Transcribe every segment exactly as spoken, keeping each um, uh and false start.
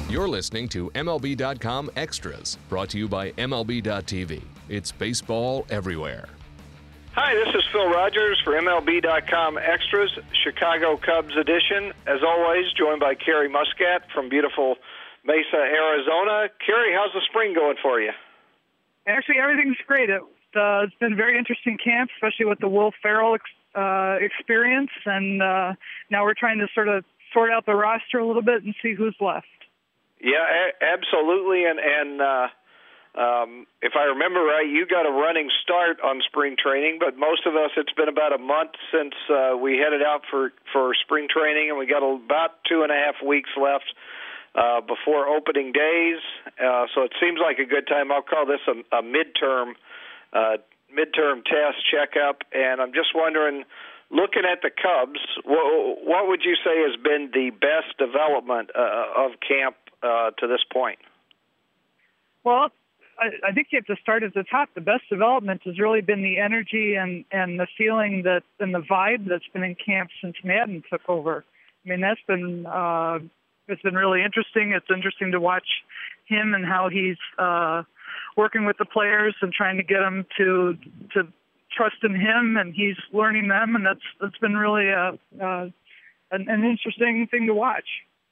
You're listening to M L B dot com Extras, brought to you by M L B dot T V. It's baseball everywhere. Hi, this is Phil Rogers for M L B dot com Extras, Chicago Cubs edition. As always, joined by Carrie Muscat from beautiful Mesa, Arizona. Carrie, how's the spring going for you? Actually, everything's great. It, uh, it's been a very interesting camp, especially with the Will Ferrell ex- uh, experience. And uh, now we're trying to sort of sort out the roster a little bit and see who's left. Yeah, a- absolutely. And, and uh, um, if I remember right, you got a running start on spring training, but most of us, it's been about a month since uh, we headed out for, for spring training, and we got about two and a half weeks left uh, before opening days. Uh, so it seems like a good time. I'll call this a, a midterm, uh, midterm test checkup, and I'm just wondering, looking at the Cubs, what, what would you say has been the best development uh, of camp uh, to this point? Well, I, I think you have to start at the top. The best development has really been the energy and, and the feeling that and the vibe that's been in camp since Madden took over. I mean, that's been uh, it's been really interesting. It's interesting to watch him and how he's uh, working with the players and trying to get them to to trust in him, and he's learning them, and that's that's been really a, uh, an, an interesting thing to watch.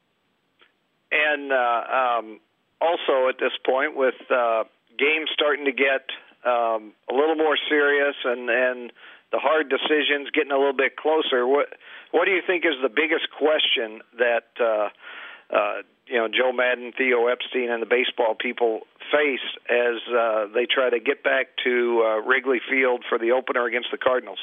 And uh, um, also at this point, with uh, games starting to get um, a little more serious and, and the hard decisions getting a little bit closer, what what do you think is the biggest question that uh, uh, you know Joe Madden, Theo Epstein, and the baseball people face as uh, they try to get back to uh, Wrigley Field for the opener against the Cardinals?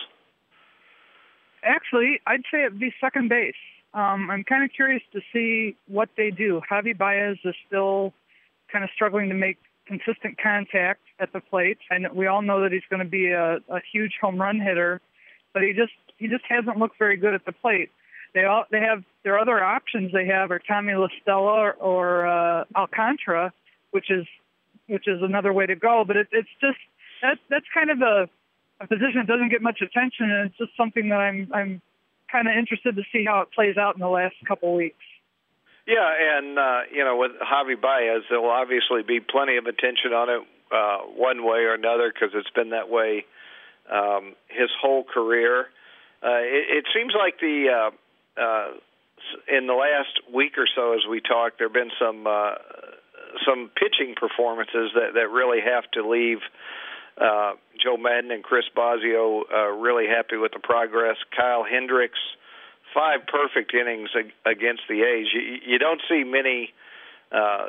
Actually, I'd say it'd be second base. Um, I'm kind of curious to see what they do. Javi Baez is still kind of struggling to make consistent contact at the plate. And we all know that he's going to be a, a huge home run hitter, but he just he just hasn't looked very good at the plate. They all they have their other options they have are Tommy La Stella or, or uh, Alcantara, which is which is another way to go. But it, it's just that that's kind of a, a position that doesn't get much attention, and it's just something that I'm I'm kind of interested to see how it plays out in the last couple of weeks. Yeah, and, uh, you know, with Javi Baez, there will obviously be plenty of attention on it uh, one way or another because it's been that way um, his whole career. Uh, it, it seems like the uh, uh, in the last week or so as we talked, there have been some uh, some pitching performances that, that really have to leave uh, Joe Madden and Chris Bosio uh, really happy with the progress. Kyle Hendricks, five perfect innings against the A's. You, you don't see many uh,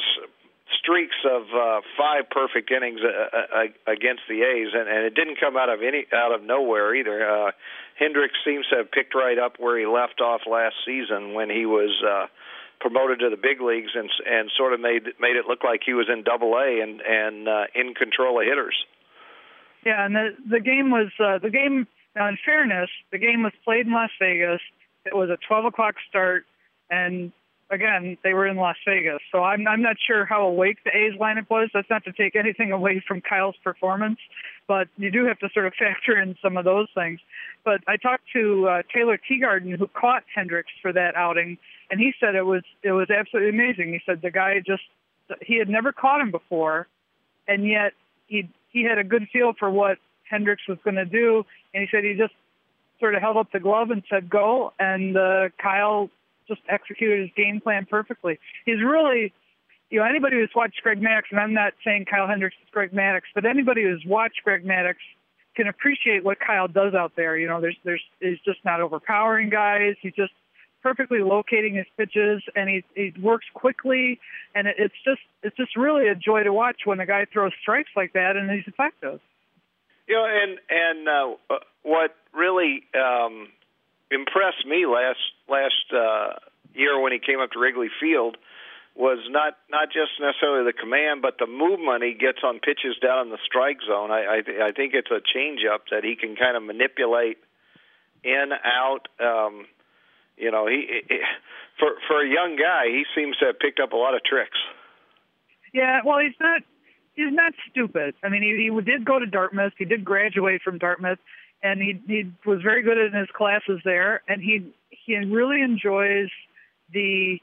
streaks of uh, five perfect innings uh, against the A's, and, and it didn't come out of any out of nowhere either. Uh, Hendricks seems to have picked right up where he left off last season when he was uh, promoted to the big leagues and and sort of made made it look like he was in Double A and and uh, in control of hitters. Yeah, and the the game was uh, the game. Now, in fairness, the game was played in Las Vegas. It was a twelve o'clock start, and again, they were in Las Vegas. So I'm I'm not sure how awake the A's lineup was. That's not to take anything away from Kyle's performance, but you do have to sort of factor in some of those things. But I talked to uh, Taylor Teagarden, who caught Hendricks for that outing, and he said it was it was absolutely amazing. He said the guy just he had never caught him before, and yet he he had a good feel for what Hendricks was going to do, and he said he just sort of held up the glove and said go, and uh, Kyle just executed his game plan perfectly. He's really, you know, anybody who's watched Greg Maddux, and I'm not saying Kyle Hendricks is Greg Maddux, but anybody who's watched Greg Maddux can appreciate what Kyle does out there. You know, there's there's he's just not overpowering guys. He's just perfectly locating his pitches, and he he works quickly, and it, it's just it's just really a joy to watch when a guy throws strikes like that and he's effective. You know, and and uh, what really um, impressed me last last uh, year when he came up to Wrigley Field was not, not just necessarily the command, but the movement he gets on pitches down in the strike zone. I I, th- I think it's a changeup that he can kind of manipulate in, out. Um, you know, he, he for for a young guy, he seems to have picked up a lot of tricks. Yeah, well, he's not. He's not stupid. I mean, he, he did go to Dartmouth. He did graduate from Dartmouth, and he he was very good in his classes there. And he he really enjoys the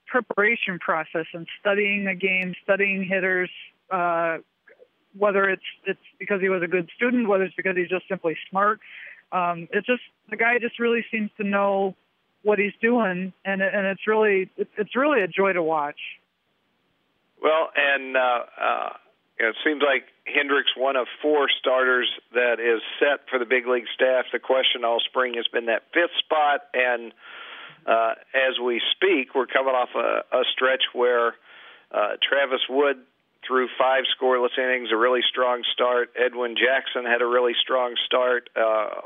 preparation process and studying a game, studying hitters, uh, whether it's it's because he was a good student, whether it's because he's just simply smart. Um, it's just the guy just really seems to know what he's doing, and and it's really it's really a joy to watch. Well, and uh, uh, it seems like Hendricks, one of four starters that is set for the big league staff. The question all spring has been that fifth spot, and uh, as we speak, we're coming off a, a stretch where uh, Travis Wood threw five scoreless innings, a really strong start. Edwin Jackson had a really strong start. Uh,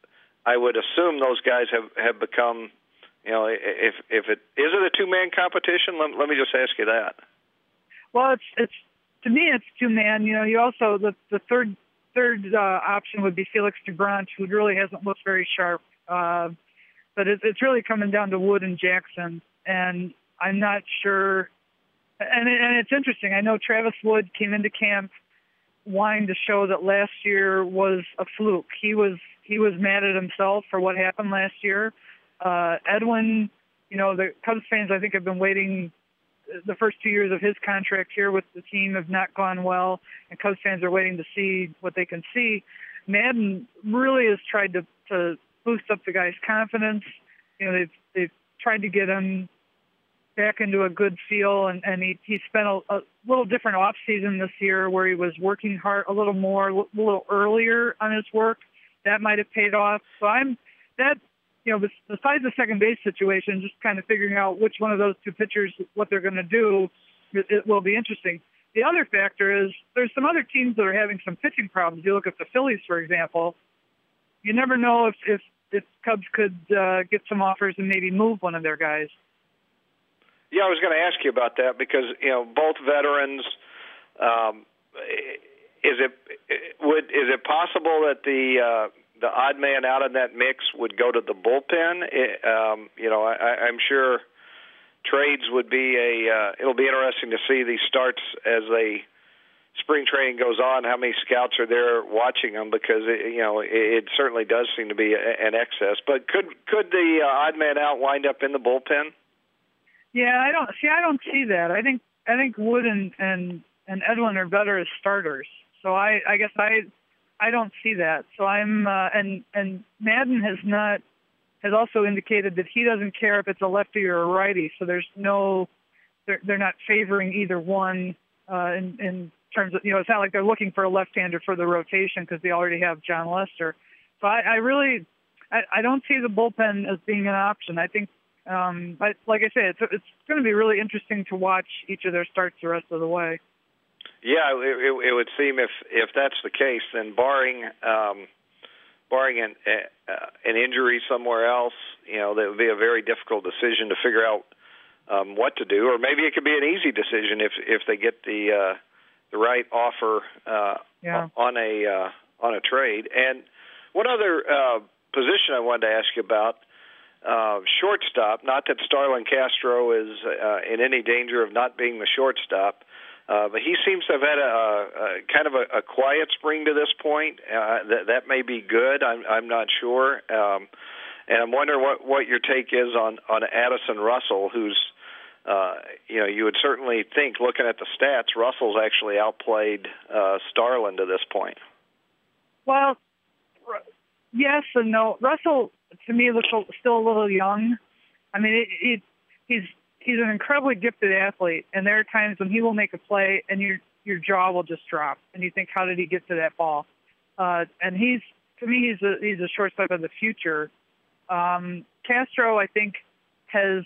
I would assume those guys have, have become, you know, if if it is it a two man competition? Let, let me just ask you that. Well, it's it's to me it's two man. You know, you also the the third third uh, option would be Felix DeBranch, who really hasn't looked very sharp. Uh, but it, it's really coming down to Wood and Jackson, and I'm not sure. And, it, and it's interesting. I know Travis Wood came into camp wanting to show that last year was a fluke. He was he was mad at himself for what happened last year. Uh, Edwin, you know, the Cubs fans I think have been waiting. The first two years of his contract here with the team have not gone well, and Cubs fans are waiting to see what they can see. Madden really has tried to, to boost up the guy's confidence. You know, they've they've tried to get him back into a good feel, and, and he, he spent a, a little different off season this year where he was working hard a little more, a little earlier on his work. That might have paid off. So I'm that. You know, besides the second base situation, just kind of figuring out which one of those two pitchers, what they're going to do, it, it will be interesting. The other factor is there's some other teams that are having some pitching problems. You look at the Phillies, for example. You never know if if, if Cubs could uh, get some offers and maybe move one of their guys. Yeah, I was going to ask you about that because you know both veterans. Um, is it would is it possible that the uh, the odd man out in that mix would go to the bullpen? It, um, you know, I, I'm sure trades would be a. Uh, it'll be interesting to see these starts as they spring training goes on. How many scouts are there watching them? Because it, you know, it, it certainly does seem to be a, an excess. But could could the uh, odd man out wind up in the bullpen? Yeah, I don't see. I don't see that. I think I think Wood and and, and Edwin are better as starters. So I, I guess I. I don't see that. So I'm uh, and and Madden has not has also indicated that he doesn't care if it's a lefty or a righty. So there's no they're they're not favoring either one uh, in in terms of you know it's not like they're looking for a left-hander for the rotation because they already have John Lester. So I, I really I, I don't see the bullpen as being an option. I think um, I, like I say it's it's going to be really interesting to watch each of their starts the rest of the way. Yeah, it, it, it would seem if, if that's the case, then barring um, barring an uh, an injury somewhere else, you know, that would be a very difficult decision to figure out um, what to do, or maybe it could be an easy decision if if they get the uh, the right offer uh, yeah. on a uh, on a trade. And one other uh, position I wanted to ask you about. Uh, shortstop. Not that Starlin Castro is uh, in any danger of not being the shortstop. Uh, but he seems to have had a, a kind of a, a quiet spring to this point. Uh, that, that may be good. I'm, I'm not sure. Um, and I'm wondering what, what your take is on, on Addison Russell, who's, uh, you know, you would certainly think, looking at the stats, Russell's actually outplayed uh, Starlin to this point. Well, yes and no. Russell, to me, looks still a little young. I mean, it, it, he's He's an incredibly gifted athlete, and there are times when he will make a play and your your jaw will just drop, and you think, how did he get to that ball? Uh, and he's to me, he's a he's a shortstop of the future. Um, Castro, I think, has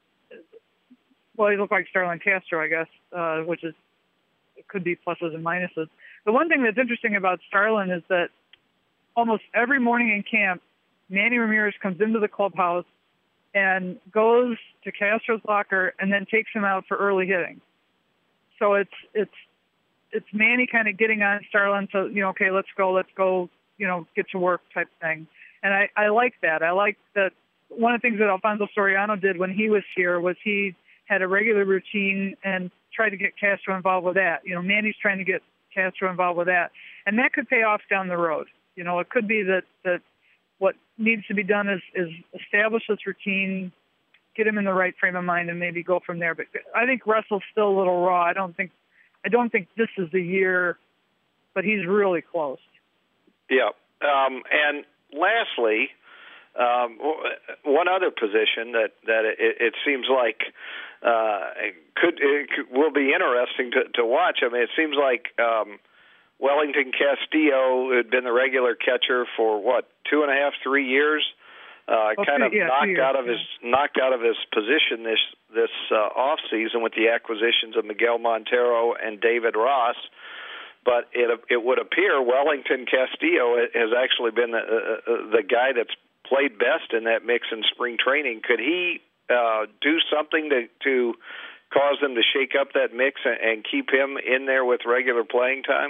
well, he looked like Starlin Castro, I guess, uh, which is it could be pluses and minuses. The one thing that's interesting about Starlin is that almost every morning in camp, Manny Ramirez comes into the clubhouse and goes to Castro's locker and then takes him out for early hitting. So it's it's it's Manny kind of getting on Starlin to, you know, okay, let's go, let's go, you know, get to work type thing. And I, I like that. I like that. One of the things that Alfonso Soriano did when he was here was he had a regular routine and tried to get Castro involved with that. You know, Manny's trying to get Castro involved with that. And that could pay off down the road. You know, it could be that, that what needs to be done is, is establish this routine, get him in the right frame of mind and maybe go from there. But I think Russell's still a little raw. I don't think I don't think this is the year, but he's really close. Yeah. Um, and lastly, um, one other position that that it, it seems like uh, could, it could will be interesting to, to watch. I mean, it seems like um, Wellington Castillo had been the regular catcher for what two and a half, three years. Uh, well, kind of yeah, knocked years, out of yeah. his knocked out of his position this this uh, off season with the acquisitions of Miguel Montero and David Ross. But it it would appear Wellington Castillo has actually been the uh, the guy that's played best in that mix in spring training. Could he uh, do something to to cause them to shake up that mix and, and keep him in there with regular playing time?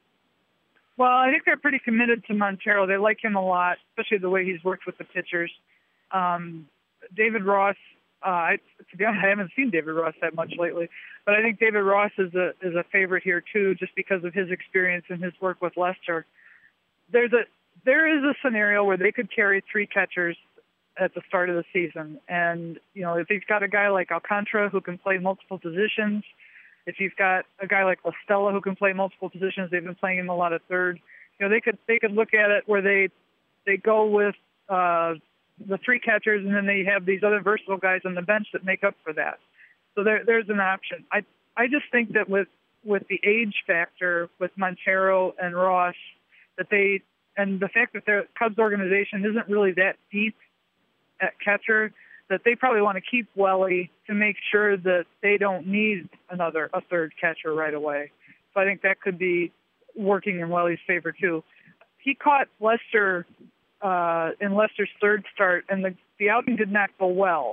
Well, I think they're pretty committed to Montero. They like him a lot, especially the way he's worked with the pitchers. Um, David Ross, uh, I, to be honest, I haven't seen David Ross that much lately, but I think David Ross is a is a favorite here too, just because of his experience and his work with Lester. There's a there is a scenario where they could carry three catchers at the start of the season, and you know if he's got a guy like Alcantara who can play multiple positions. If you've got a guy like La Stella who can play multiple positions, they've been playing him a lot of third. You know, they could they could look at it where they they go with uh, the three catchers, and then they have these other versatile guys on the bench that make up for that. So there there's an option. I I just think that with with the age factor with Montero and Ross, that they and the fact that their Cubs organization isn't really that deep at catcher, that they probably want to keep Welly to make sure that they don't need another a third catcher right away. So I think that could be working in Welly's favor too. He caught Lester uh, in Lester's third start, and the, the outing did not go well.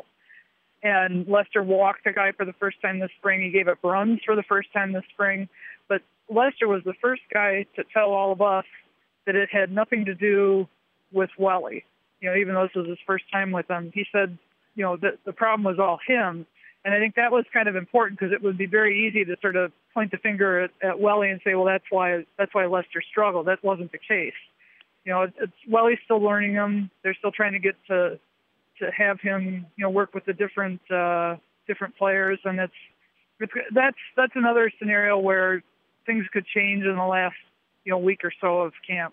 And Lester walked a guy for the first time this spring. He gave up runs for the first time this spring. But Lester was the first guy to tell all of us that it had nothing to do with Welly. You know, even though this was his first time with him, he said, you know, the, the problem was all him. And I think that was kind of important because it would be very easy to sort of point the finger at, at Welly and say, well, that's why that's why Lester struggled. That wasn't the case. You know, it, it's Welly's still learning him. They're still trying to get to to have him, you know, work with the different uh, different players, and it's, it's that's that's another scenario where things could change in the last you know week or so of camp.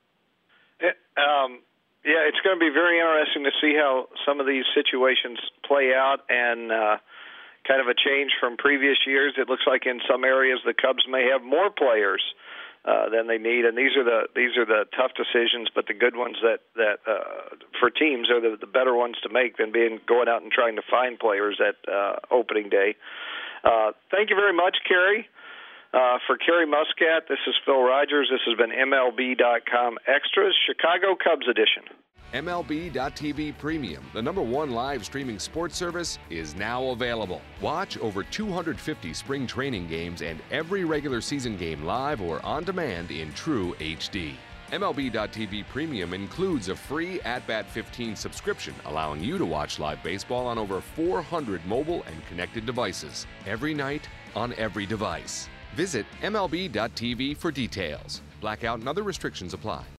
It, um. Yeah, it's going to be very interesting to see how some of these situations play out, and uh, kind of a change from previous years. It looks like in some areas the Cubs may have more players uh, than they need, and these are the these are the tough decisions, but the good ones that that uh, for teams are the, the better ones to make than being going out and trying to find players at uh, opening day. Uh, thank you very much, Kerry. Uh, for Kerry Muscat, this is Phil Rogers. This has been M L B dot com Extras, Chicago Cubs edition. M L B dot T V Premium, the number one live streaming sports service, is now available. Watch over two hundred fifty spring training games and every regular season game live or on demand in true H D. M L B dot T V Premium includes a free At Bat fifteen subscription, allowing you to watch live baseball on over four hundred mobile and connected devices, every night on every device. Visit M L B dot T V for details. Blackout and other restrictions apply.